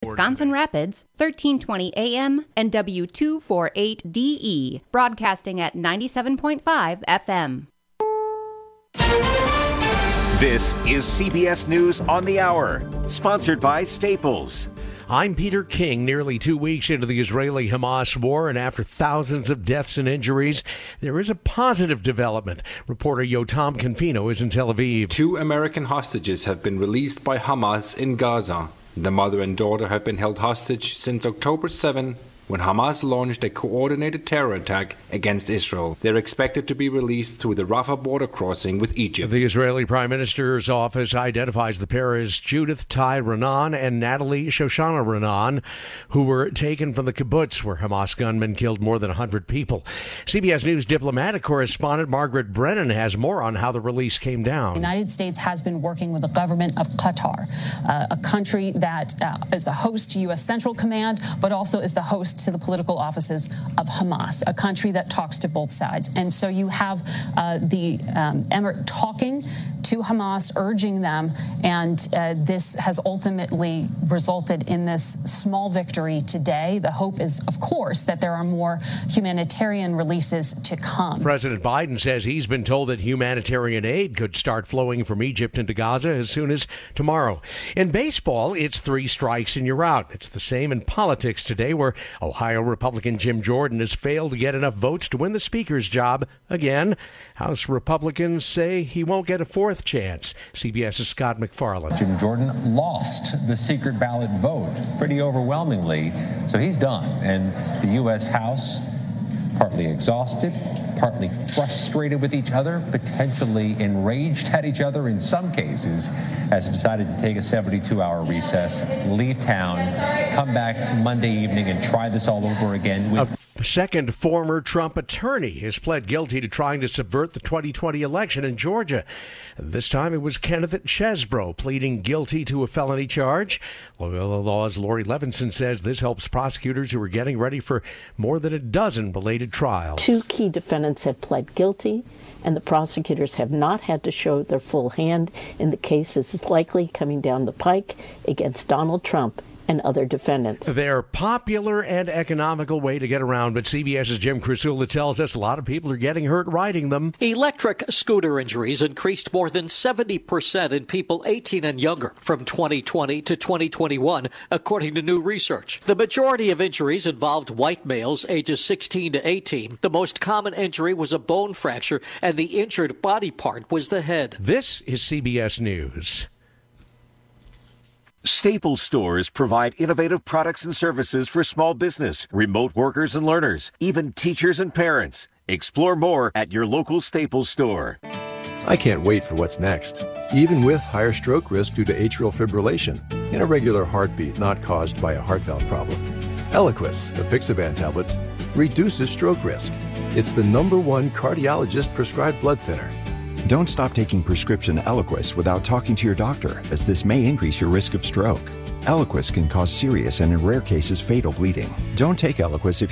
Wisconsin Rapids, 1320 AM and W248DE, broadcasting at 97.5 FM. This is CBS News on the Hour, sponsored by Staples. I'm Peter King. Nearly 2 weeks into the Israeli-Hamas war, and after thousands of deaths and injuries, there is a positive development. Reporter Yotam Confino is in Tel Aviv. 2 American hostages have been released by Hamas in Gaza. The mother and daughter have been held hostage since October 7, when Hamas launched a coordinated terror attack against Israel. They're expected to be released through the Rafah border crossing with Egypt. The Israeli Prime Minister's office identifies the pair as Judith Tai Renan and Natalie Shoshana Renan, who were taken from the kibbutz where Hamas gunmen killed more than 100 people. CBS News diplomatic correspondent Margaret Brennan has more on how the release came down. The United States has been working with the government of Qatar, a country that is the host to U.S. Central Command, but also is the host to the political offices of Hamas, a country that talks to both sides. And so you have the Emirate talking to Hamas, urging them, and this has ultimately resulted in this small victory today. The hope is, of course, that there are more humanitarian releases to come. President Biden says he's been told that humanitarian aid could start flowing from Egypt into Gaza as soon as tomorrow. In baseball, it's 3 strikes and you're out. It's the same in politics today, where Ohio Republican Jim Jordan has failed to get enough votes to win the Speaker's job again. House Republicans say he won't get a 4th chance. CBS's Scott McFarland. Jim Jordan lost the secret ballot vote pretty overwhelmingly, so he's done. And the U.S. House, partly exhausted, partly frustrated with each other, potentially enraged at each other in some cases, has decided to take a 72-hour recess, leave town, come back Monday evening and try this all over again. A second former Trump attorney has pled guilty to trying to subvert the 2020 election in Georgia. This time it was Kenneth Chesbro pleading guilty to a felony charge. Loyola Law's Lori Levinson says this helps prosecutors who are getting ready for more than a dozen belated trials. 2 key defendants have pled guilty, and the prosecutors have not had to show their full hand in the cases likely coming down the pike against Donald Trump and other defendants. They're popular and economical way to get around, but CBS's Jim Krasula tells us a lot of people are getting hurt riding them. Electric scooter injuries increased more than 70% in people 18 and younger from 2020 to 2021, according to new research. The majority of injuries involved white males ages 16 to 18. The most common injury was a bone fracture, and the injured body part was the head. This is CBS News. Staples stores provide innovative products and services for small business, remote workers and learners, even teachers and parents. Explore more at your local Staples store. I can't wait for what's next, even with higher stroke risk due to atrial fibrillation, an irregular heartbeat not caused by a heart valve problem. Eliquis, apixaban tablets, reduces stroke risk. It's the #1 cardiologist-prescribed blood thinner. Don't stop taking prescription Eliquis without talking to your doctor, as this may increase your risk of stroke. Eliquis can cause serious and, in rare cases, fatal bleeding. Don't take Eliquis if